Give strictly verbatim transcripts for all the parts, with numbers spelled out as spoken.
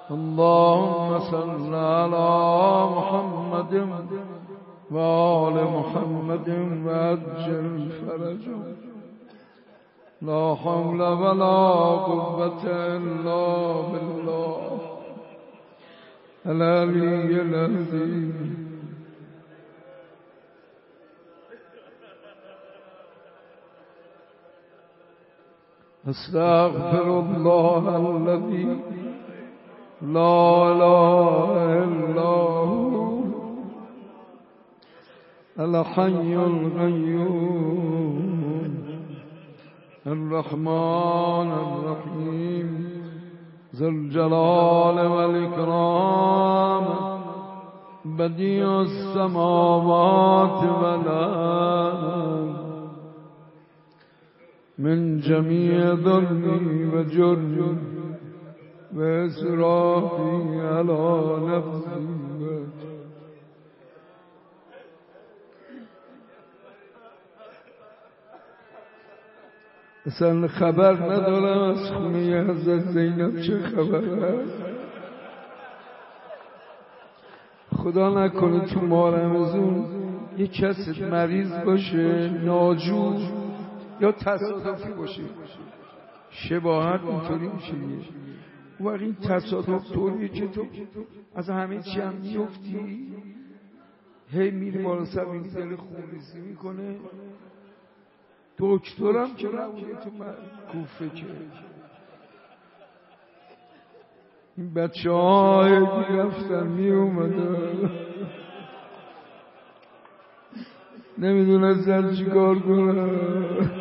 اللهم صل على محمد وآل محمد وعجل فرجهم لا حول ولا قوة إلا بالله العلي العظيم. استغفر الله الذي لا إله إلا هو الحي القيوم الرحمن الرحيم ذو الجلال والإكرام بديع السماوات والأرض من جميع ظلمي وجرمي وإسرافي على نفسي. اصلا خبر ندارم از خونه حضرت زینب چه خبر هست. خدا نکنه تو ماه رمضان یه کسی مریض باشه، ناجور یا تصادفی باشه، شباهت اینطوری میشه. و این تصادف طوریه که تو از همه چی هم میفتی، هی میری بالا سر میبینی دل خونریزی میکنه. دکترم که نبوده تو کوفه که این بچه های رفتن می اومدن نمیدونستن چی کار کنن.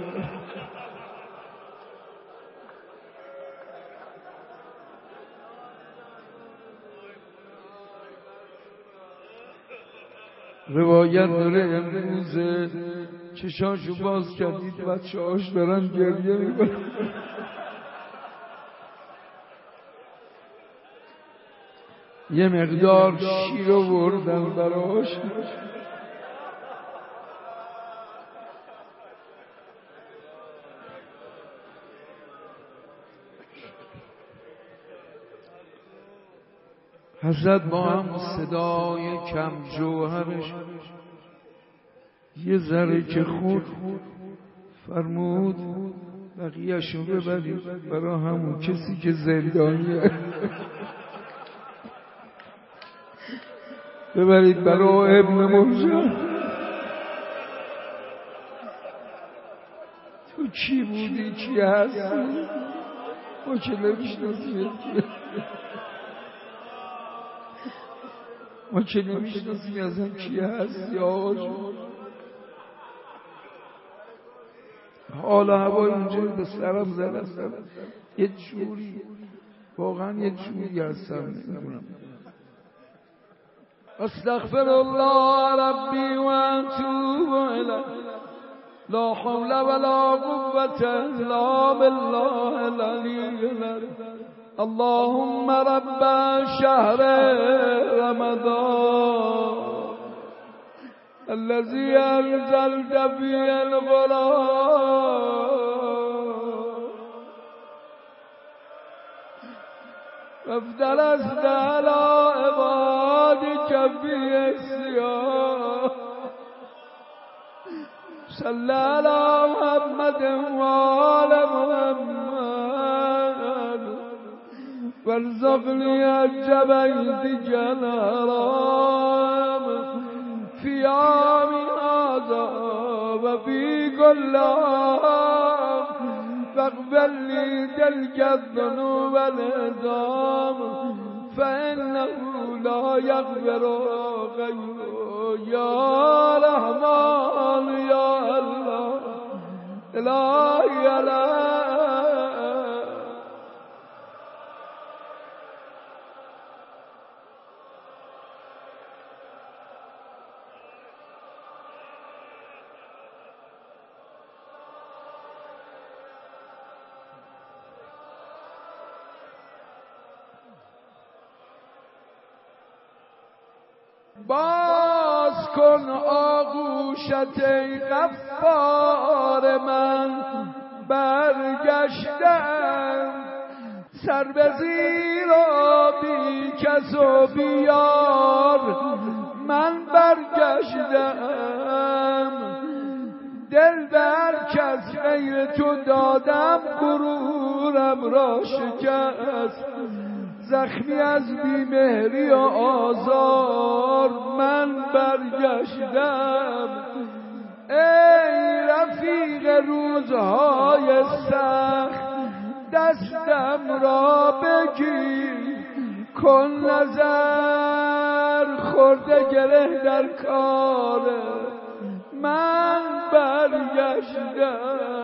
روایت داره امروز چشاشو باز کردید بچه هاش دارن گریه میکنن. یه مقدار شیر آوردن براش، حضرت با هم صدای کم جوهرش یه ذره که خود فرمود بقیه‌شو ببرید برای همون کسی که زندانیه، ببرید برای ابن مرجان. تو کی بودی؟ کی هستی؟ ما که نمیشناسیم، ما که نمیشناسیم ازم کی هستی آقا جون. حالا هوای اونجا به سرم زد، یه جوری واقعا یه جوری هستم نمیدونم. استغفر الله ربی و اتوب الیه لا حول ولا قوة الا بالله العلی العظیم. اللهم رب شهر رمضان الذي أنزلت فيه القرآن وافترضت على عبادك فيه الصيام صل على محمد وآل محمد وارزقني حج بيتك الحرام في عام هذا وفي كل عام فاغفر لي تلك الذنوب العظام فإنه لا يغفر غيره يا رحمن يا الله إلهي يا الله. باز کن آغوشت ای غفار من، برگشتم سر به زیر و بی کس و بیار من برگشتم، دل بر کس غیر تو دادم غرورم را شکست، زخمی از بیمهری و آزار من برگشتم. ای رفیق روزهای سخت دستم را بگیر، کن نظر خورده گره در کار من برگشتم.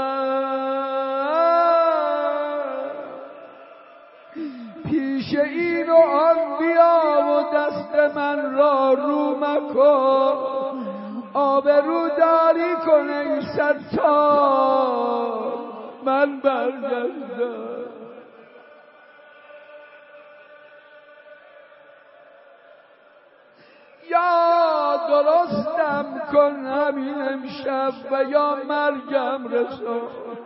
پیش این و آن بیا و دست من را رو مکن، آبرو داری کن ای ستار من برگشتم. یا درستم کن همین امشب و یا مرگم رسان،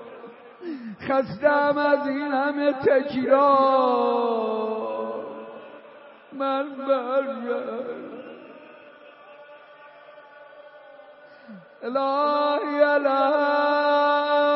خستم از این همه تکرار من برگشتم. الهی الهی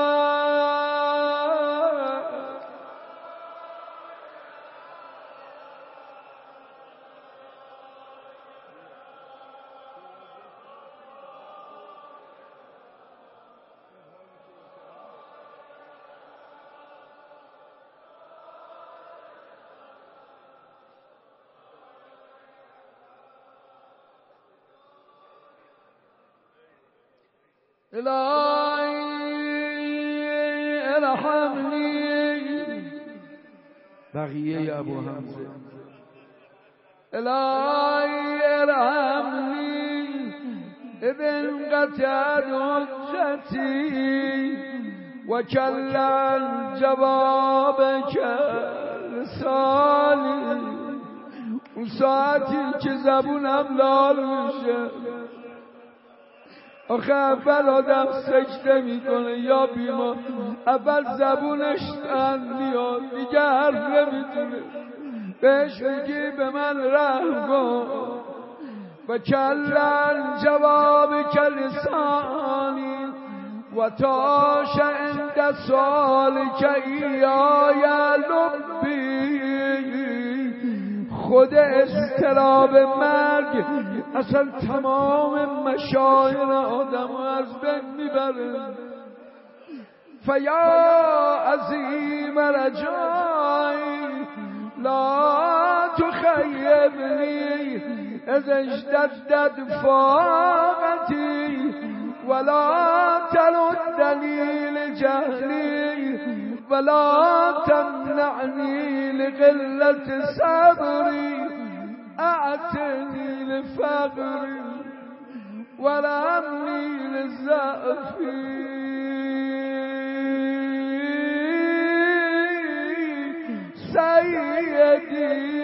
الهی ارحمنی، بقیه ابو حمزه. الهی ارحمنی ابن قطعت حجتی و کلن جواب کلسانی. اون ساعتی که زبونم لال میشه، آخه اول آدم سجده میکنه یا بیمار، اول زبونش تن میاد دیگه حرف نمیتونه، بهش میگی به من رحم کن. و کلن جواب کلسانی و تاش عند سال که ایای لبی. خود اضطراب مرگ اصلا تمام مشاعر آدم از بین میبره. فیا عظیم رجایی لا تخیبنی اذ اشتدت فاقتی ولا تردنی لجهلی ولا تمنعني لقلة صبري اعتني لفقري ورحمني لضعفي. سيدي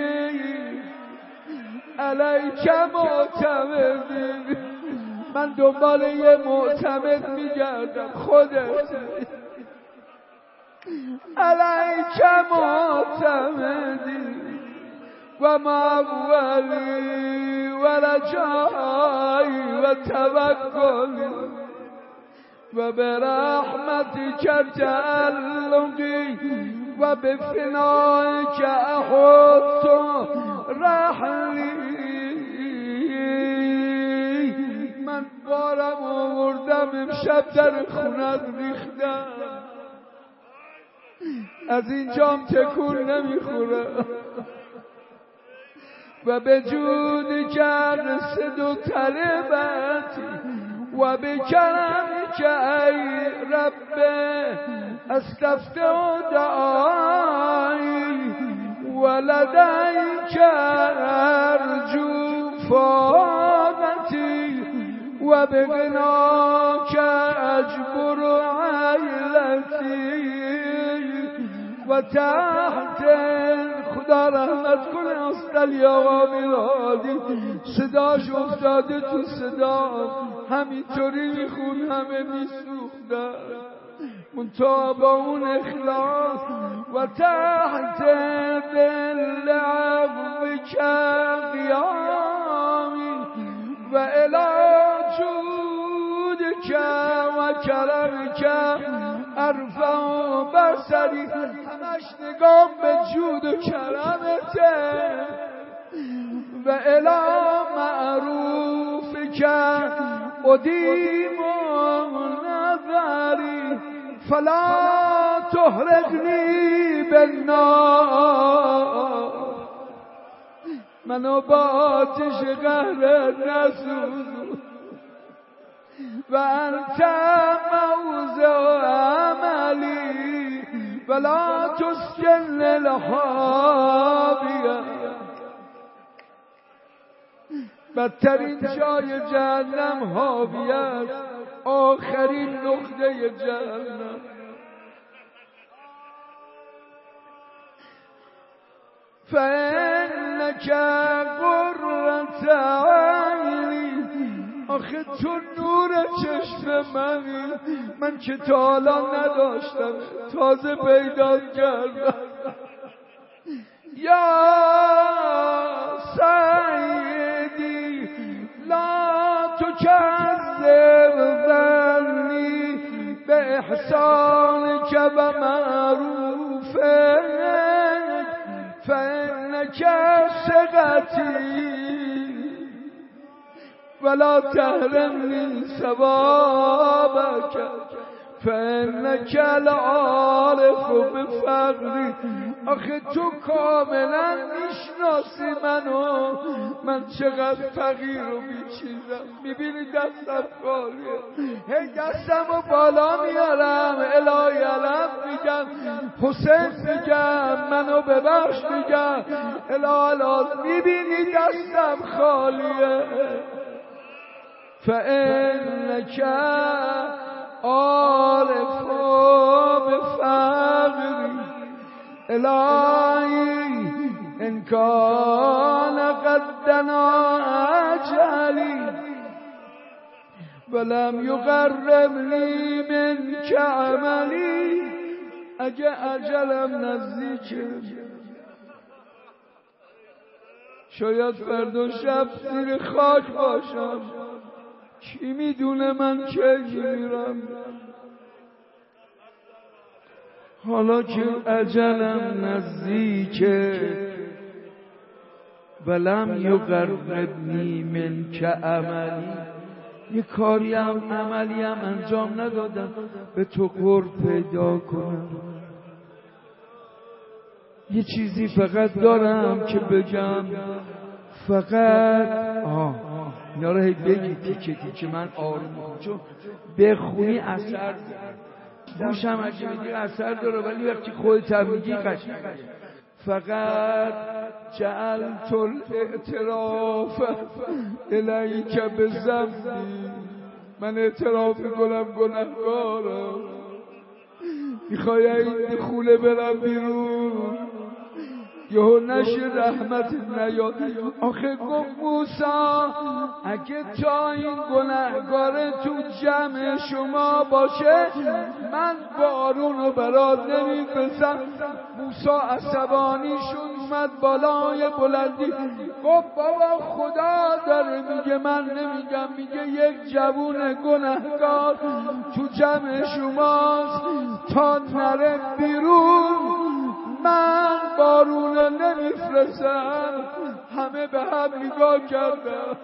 علیک معتمدی. من دنبال یه معتمد میگردم، خودت علیک معتمدی و مولی و رجایی و توکلی و برحمتک تعلقی و بفنائک احط رحلی. من بارم آوردم امشب در خونت ریختم، از اینجام تکون نمیخوره و به جودی که رسد و طلبتی و به کرم که ای ربه استفتح دعایی و لدیک ارجو فاقتی و به غناک اجبر عیلتی و تحت خدا رحمت کنه استالی آقا میلادی صداش افتاده تو صدا، همینطوری میخون همه میسوختن منتها با اون اخلاص. و تحت دل عفو سری همش نگام به جود و کرمته و الا معروف که ادیم و نظری فلا تحرقنی بالنار منو با آتش قهرت نسوز و انت موضع عملی ولا تسکن الحابیه بدترین جای جهنم حاویه است آخرین نقطه جهنم فإنك قرة عینی آخه تو نور چشم منی من که تا حالا نداشتم تازه پیدا کردم یا سیدی لا تکذب ظنی به احسانک و معروفک فإنک ثقتی ولا تحرمنی ثوابک فإنک لعارف بفقری آخه تو کاملا میشناسی منو من چقدر فقیر و بیچیزم میبینی دستم خالیه هی دستم رو بالا میارم الهی علم میگم حسین میگم منو ببخش میگم الهی میبینی دستم خالیه فإنک عارف بفقری الهی ان کان قد دنا اجلی ولم یقربنی منک عملی اگه اجلم نزدیکه شاید فردا شب زیر خاک باشم کی میدونه من کی میرم حالا که اجلم نزدیکه ولم یقربنی منک عملی یه کاری هم عملی هم انجام ندادم به تو قرب پیدا کنم یه چیزی فقط دارم که بگم فقط آه اینا رو هی بگی تیکه تیکه من آروم میخونم چون بخونی اثر گوشم اگه میگی اثر داره ولی وقتی خودت هم میگی قشنگه فقط جعلت الاعتراف الیک بذنبی من اعتراف میکنم گناهکارم میخوای این خوله برم بیرون یهو نشه رحمت نیاد آخه گفت موسی اگه تا این گناهکار تو جمع شما باشه من بارونو برات نمیفرستم موسی عصبانیشون اومد بالای بلندی گفت بابا خدا داره میگه من نمیگم میگه یک جوون گناهکار تو جمع شماست تا نره بیرون من بارونه نمیفرستم همه به هم نگاه کردم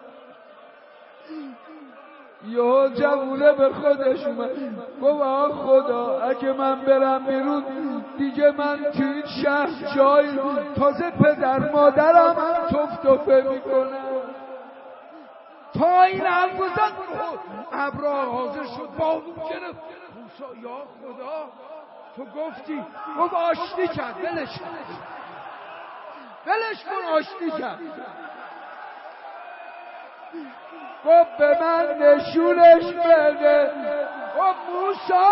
یه جوونه به خودش اومد گفت خدا اگه من برم بیرون دیگه من تو این شهر جای تازه پدر مادرم هم تف تفه میکنم تا این حرف زد ابرا حاضر شد بارون گرفت موسی یا خدا تو گفتی گفت آشتی کرد ولش کن ولش کن آشتی کرد گفت به من نشونش بده گفت موسی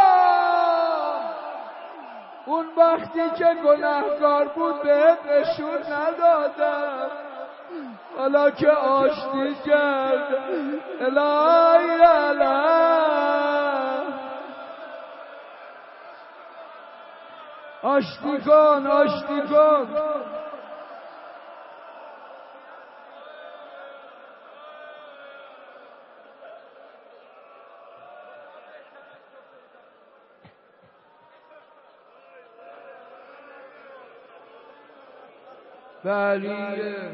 اون وقتی که گناهکار بود بهت نشون ندادم حالا که آشتی کرد الهی علم آشتی کن آشتی کن بلیه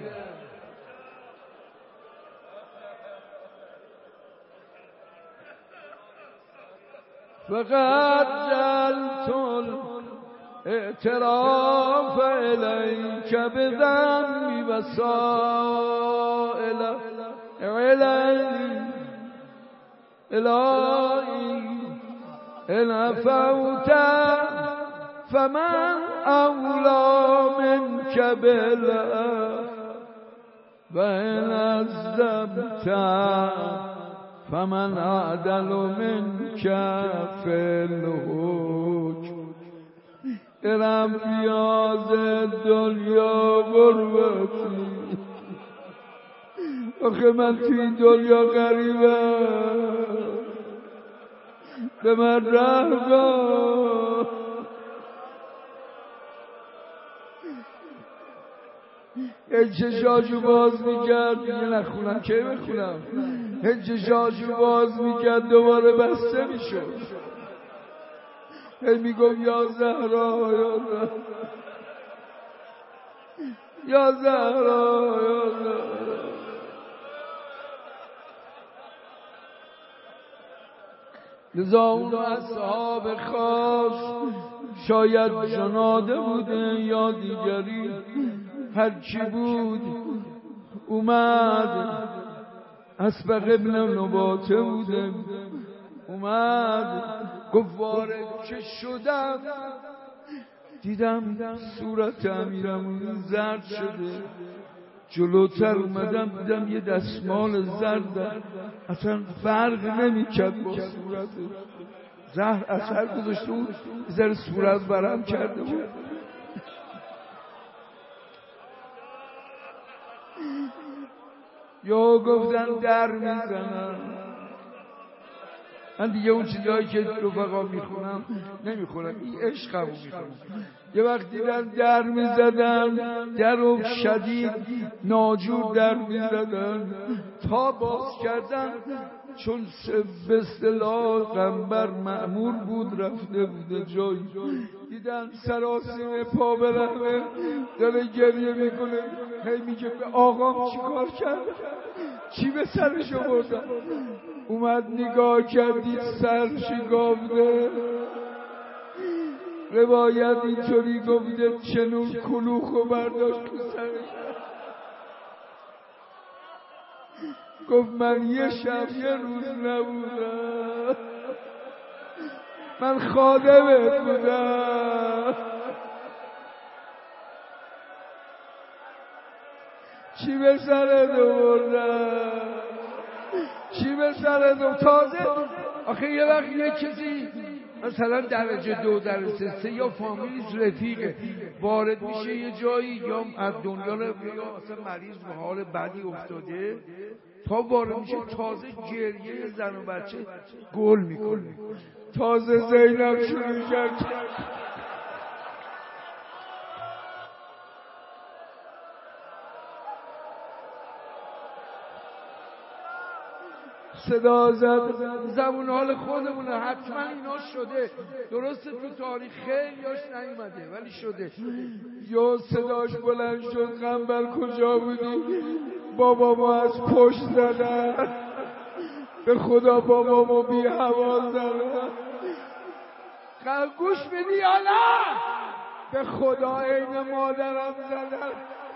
فقط جلت اعتراف الیک بذنبی و سائل الهی الهی ان عفوت فمن اولی منک بالعفو و ان عذبت فمن اعدل منک فی الحکم ارم پیاز دنیا غربتی آخه من توی این دنیا غریبم به من رحم کن این چشاشو باز میکرد دیگه نخونم که بخونم این چشاشو باز میکرد دوباره بسته میشد هی میگم یا زهرا یا زهرا یا زهرا یا زهرا لذا اون اصحاب خاص شاید جناده بوده یا دیگری هرچی بود اومد اسبق ابن نباته بوده اومد گفت وارد که شدم دیدم صورت امیرالمومنین زرد شده جلوتر اومدم دیدم یه دستمال زرد اصلا فرق نمی‌کرد با صورت زهر اثر گذاشته بود زر صورت برم کرده بود یا گفتن در میزنم من دیگه اون چیزهایی که رفقا میخونم نمیخونم این عشقمو میخونم یه وقت دیدن در میزدن در رو شدید ناجور در میزدن تا باز کردن چون به اصطلاح قنبر مأمور بود رفته بوده جایی دیدن سراسیم پا برهنه داره گریه میکنه هی میگه به آقام چی کار کرد چی به سرش آوردن اومد نگاه کردید سرشی گافته روایت اینطوری گفته چنون کلوخو برداشت تو سرش گفت من یه شب یه روز نبودم من خادمت بودم چی به سرت آوردم چی به سرت تازه آخه یه وقت یه چیزی مثلا درجه دو درجه سه یا فامیلیش رفیقه وارد میشه یه جایی یا از دنیا رو یا اصلا مریض به حال بدی افتاده تا وارد میشه تازه گریه زن و بچه گل میکنه تازه زینب شروع کرد صدا زد زبون حال خودمونه حتما اینا شده درسته تو تاریخ خیلی هاش نیومده ولی شده یا صداش بلند شد قنبر کجا بودی بابا ما از پشت زدن به خدا بابا ما بی هوا زدن گوش بدی یا نه به خدا عین مادرم زدن